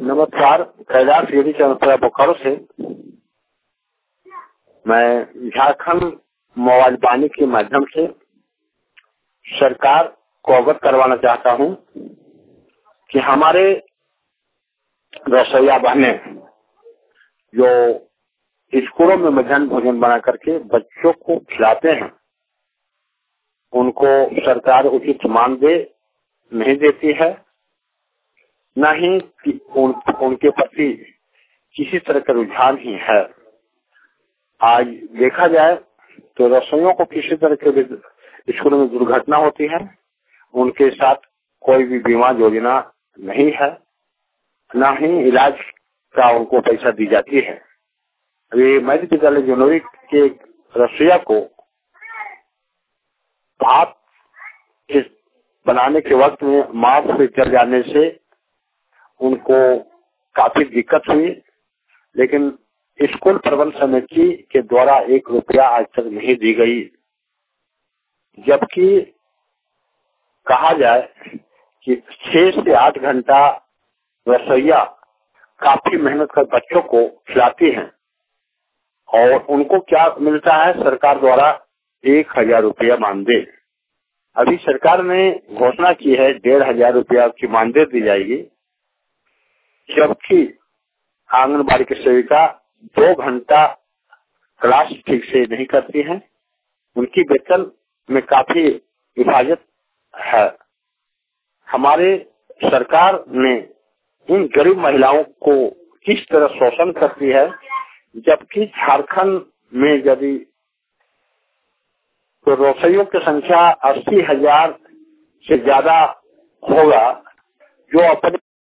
नमस्कार। कैलाश गिरी चंद्रपुरा बोकारो से मैं झारखंड मोबाइल वाणी के माध्यम से सरकार को अवगत करवाना चाहता हूं कि हमारे रसोईया बहने जो स्कूलों में मध्याह्न भोजन बना करके बच्चों को खिलाते हैं, उनको सरकार उचित मानदेय नहीं देती है, न ही उनके प्रति किसी तरह का रुझान ही है। आज देखा जाए तो रसोइयों को किसी तरह के स्कूलों में दुर्घटना होती है, उनके साथ कोई भी बीमा योजना नहीं है, न ही इलाज का उनको पैसा दी जाती है। अभी मध्य विद्यालय जनवरी के रसोइया को भात बनाने के वक्त में मार्च से चल जाने से उनको काफी दिक्कत हुई, लेकिन स्कूल प्रबंध समिति के द्वारा 1 रुपया आज तक नहीं दी गई। जबकि कहा जाए कि 6 से 8 घंटा रसोइया काफी मेहनत कर बच्चों को खिलाती हैं और उनको क्या मिलता है, सरकार द्वारा 1000 रुपया मानदेय। अभी सरकार ने घोषणा की है 1500 रुपया की मानदेय दी जाएगी, जबकि आंगनबाड़ी की सेविका 2 घंटा क्लास ठीक से नहीं करती हैं। उनकी वेतन में काफी विभाजित है। हमारे सरकार ने इन गरीब महिलाओं को किस तरह शोषण करती है, जबकि झारखंड में यदि तो रसोइयों की संख्या 80,000 से ज्यादा होगा जो अपने